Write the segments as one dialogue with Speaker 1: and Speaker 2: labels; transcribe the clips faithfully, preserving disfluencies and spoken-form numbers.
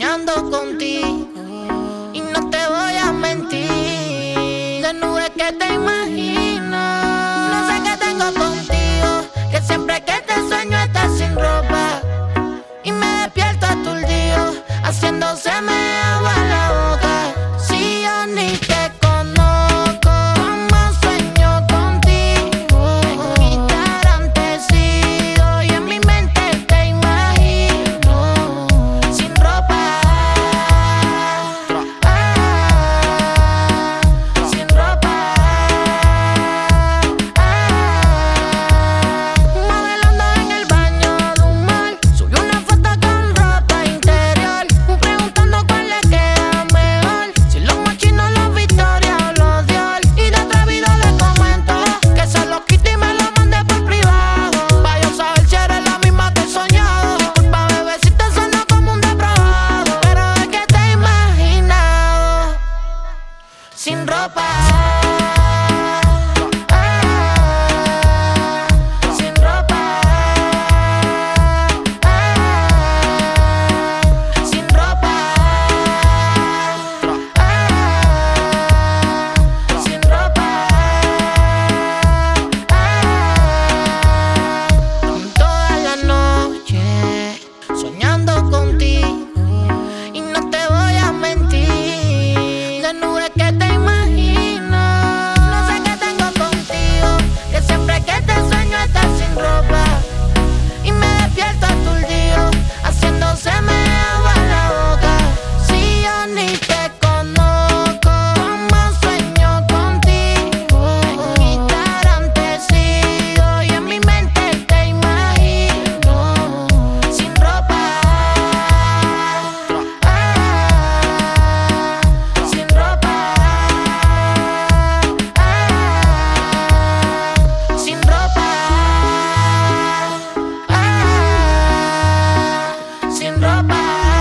Speaker 1: soñando contigo. Y no te voy a mentir, de nubes que te imagino. No sé qué tengo contigo, que siempre que te sueño estás sin ropa. Y me despierto aturdido, haciéndose me agua la boca. Si yo ni te conozco, como sueño contigo. En Instagram te sigo y en mi mente te imagino sin ropa, ah, sin ropa, ah. Modelando en el baño de un mall, subí una foto con ropa interior, preguntando cuál le queda mejor, si los mochinos, los Victoria o los Dior. Y de atrevido le comento que se lo quite y me lo mande por privado, pa' yo saber si eres la misma que he soñado. Disculpa, bebecita, suena como un depravado, pero es que te he imaginado sin ropa, ah, sin ropa, ah, sin ropa, ah, sin ropa, ah. Toda la noche soñando contigo. Y no te voy a mentir, de nubes que te imagino. No sé qué tengo contigo, que siempre que te sueño estás sin ropa. Y me despierto aturdido, haciéndose me agua la boca. Si yo ni te conozco, como sueño contigo. En Instagram te sigo y en mi mente te imagino sin ropa, ah, sin ropa, ah, sin ropa, ah, sin ropa,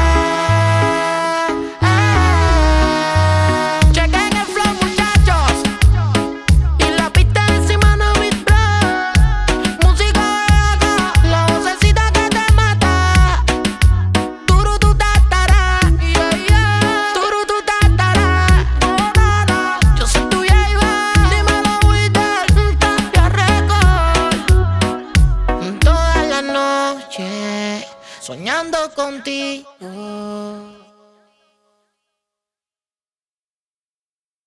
Speaker 1: ah. Chequen el flow, muchachos, y la pista encima no beat block. Música de acá, la vocecita que te mata. Turu tu tatara, yeah, yeah. Turu tu tatara, oh, no, no. Yo soy tuya y va, dímelo, Witter, Tapia Record. Toda la noche soñando contigo.